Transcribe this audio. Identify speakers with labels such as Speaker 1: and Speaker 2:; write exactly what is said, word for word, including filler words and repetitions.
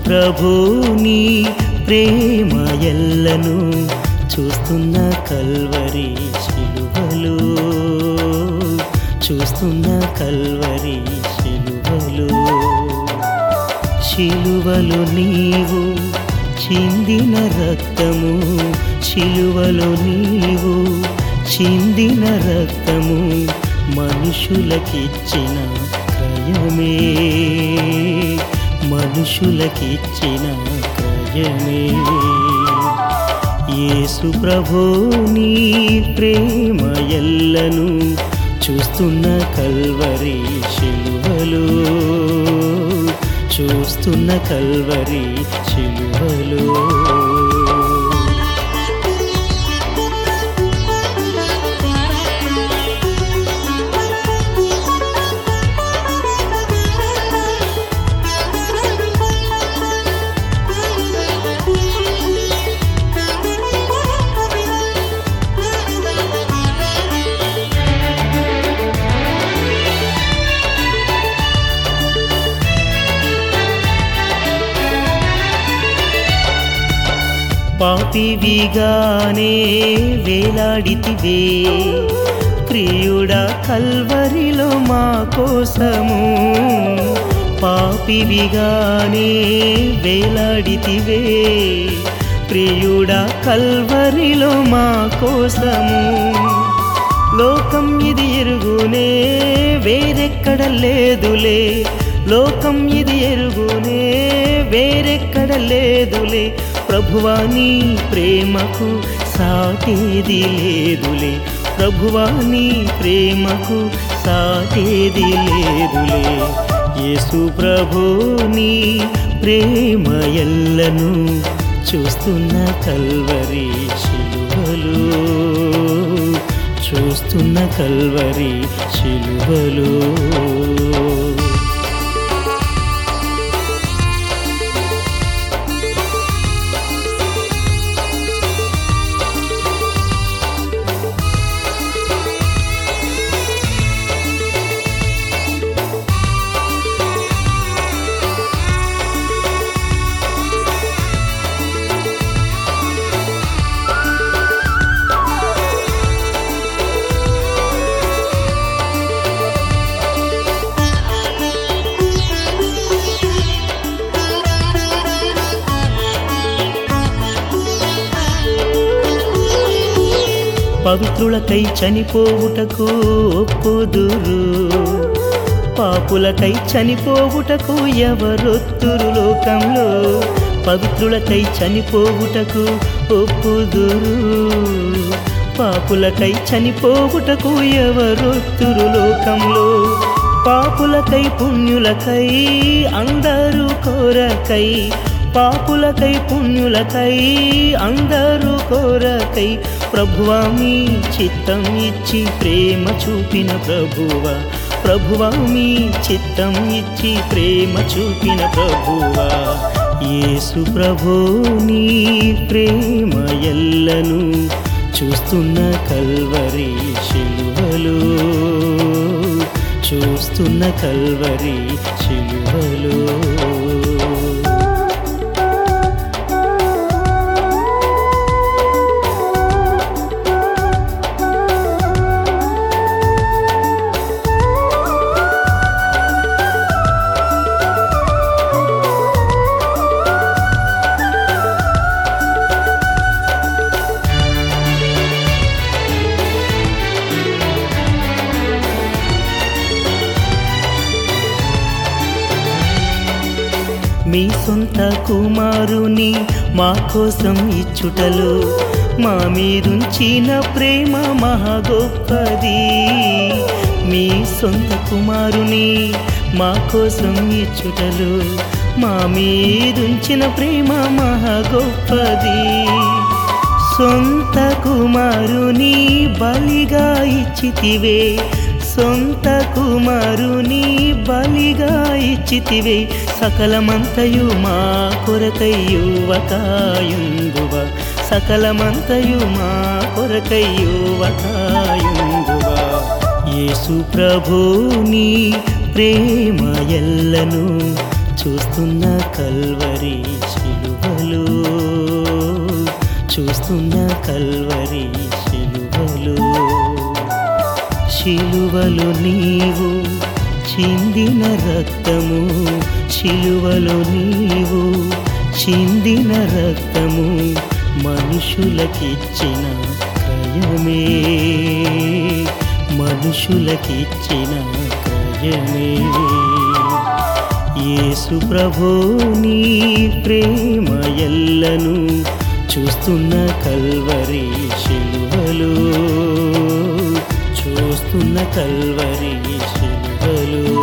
Speaker 1: ప్రభుని ప్రేమ ఎల్లను చూస్తున్న కల్వరి శిలువలో, చూస్తున్న కల్వరి శిలువలో. శిలువలో నీవు చిందిన రక్తము, శిలువలో నీవు చిందిన రక్తము మనుషులకిచ్చిన క్రయమే, మనుషులకిచ్చిన క్రయమే. యేసు ప్రభుని ప్రేమ ఎల్లను చూస్తున్న కల్వరి శిలువలో, చూస్తున్న కల్వరి శిలువలో. పాపివిగానే వేలాడితివే ప్రియుడా కల్వరిలో మా కోసము, పాపివిగానే వేలాడితివే ప్రియుడా కల్వరిలో మా కోసము. లోకం ఇది ఎరుగునే వేరెక్కడ లేదులే, లోకం ఇది ఎరుగునే వేరెక్కడ లేదులే. ప్రభువా నీ ప్రేమకు సాటేది లేదులే, ప్రభువా నీ ప్రేమకు సాటేది లేదులే. యేసు ప్రభుని ప్రేమ ఎల్లను చూస్తున్న కల్వరి శిలువలో, చూస్తున్న కల్వరి శిలువలో. పవిత్రులకై చనిపోవుటకు ఒప్పుదురు, పాపులకై చనిపోవుటకు ఎవరొత్తురు లోకంలో. పవిత్రులకై చనిపోవుటకు ఒప్పుదురు, పాపులకై చనిపోవుటకు ఎవరొత్తురు లోకంలో. పాపులకై పుణ్యులకై అందరూ కోరకై, పాపులకై పుణ్యులకై అందరూ కోరకై. ప్రభువా మీ చిత్తం ఇచ్చి ప్రేమ చూపిన ప్రభువా, ప్రభువా మీ చిత్తం ఇచ్చి ప్రేమ చూపిన ప్రభువా. యేసు ప్రభుని ప్రేమ ఎల్లను చూస్తున్న కల్వరి శిలువలో, చూస్తున్న కల్వరి శిలువలో. మీ సొంత కుమారుని మా కోసం ఇచ్చుటలో మా మీరుంచిన ప్రేమ మహా గొప్పది. మీ సొంత కుమారుని మా కోసం ఇచ్చుటలో మా మీరుంచిన ప్రేమ మహా గొప్పది. సొంత కుమారుని బలిగా ఇచ్చితివే, సొంత కుమారుని బలిగా ఇచ్చితివే. సకలమంతయు మా కొరకయ్యువకాయుందువ, సకలమంతయు మా కొరకయ్యువకాయుందువ. యేసు ప్రభుని ప్రేమ ఎల్లను చూస్తున్న కల్వరి శిలువలో, చూస్తున్న కల్వరి శిలువలో. శిలువలో నీవు చిందిన రక్తము, శిలువలో నీవు చిందిన రక్తము, మనుషులకిచ్చిన క్రయమే, మనుషులకిచ్చిన క్రయమే. యేసు ప్రభో నీ ప్రేమ ఎల్లను చూస్తున్న కల్వరి శిలువలో, చూస్తున్న కల్వరి శిలువలో.